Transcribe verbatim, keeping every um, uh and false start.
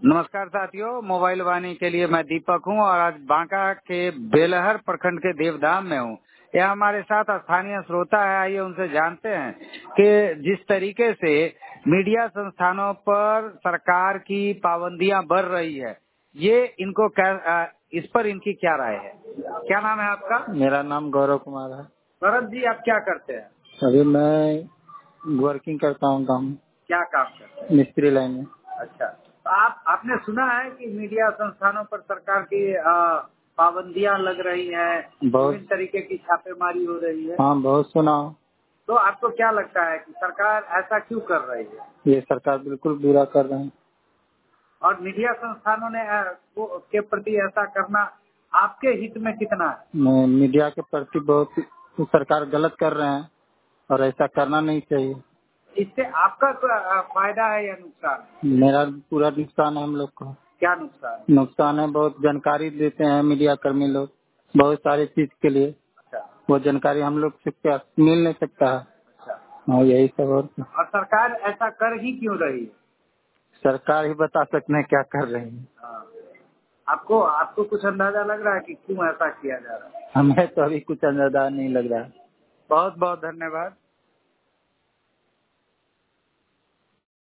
नमस्कार साथियों, मोबाइल वाणी के लिए मैं दीपक हूं और आज बांका के बेलहर प्रखंड के देवधाम में हूं। यह हमारे साथ स्थानीय श्रोता है, आइए उनसे जानते हैं कि जिस तरीके से मीडिया संस्थानों पर सरकार की पाबंदियां बढ़ रही है, ये इनको क्या, इस पर इनकी क्या राय है? क्या नाम है आपका? मेरा नाम गौरव कुमार है। गौरव जी, आप क्या करते हैं? अभी मैं वर्किंग करता हूँ, काम। क्या काम करते हैं? मिस्त्री लाइन में। अच्छा, तो आप आपने सुना है कि मीडिया संस्थानों पर सरकार की आ, पाबंदियां लग रही हैं, बहुत विभिन्न तरीके की छापेमारी हो रही है। हाँ, बहुत सुना। तो आपको क्या लगता है कि सरकार ऐसा क्यों कर रही है? ये सरकार बिल्कुल बुरा कर रहे हैं। और मीडिया संस्थानों ने आ, को, के प्रति ऐसा करना आपके हित में कितना है? मैं मीडिया के प्रति बहुत सरकार गलत कर रहे हैं और ऐसा करना नहीं चाहिए। इससे आपका आ, फायदा है या नुकसान? मेरा पूरा नुकसान है हम लोग को। क्या नुकसान? नुकसान है, बहुत जानकारी देते हैं मीडिया कर्मी लोग बहुत सारी चीज के लिए। अच्छा, वो जानकारी हम लोग से क्या मिल नहीं सकता है। अच्छा। हाँ, यही सब। और क्या। और सरकार ऐसा कर ही क्यों रही है? सरकार ही बता सकते हैं क्या कर रही है। हाँ। आपको आपको कुछ अंदाजा लग रहा है कि क्यों ऐसा किया जा रहा है? हमें तो अभी कुछ अंदाजा नहीं लग रहा है। बहुत बहुत धन्यवाद।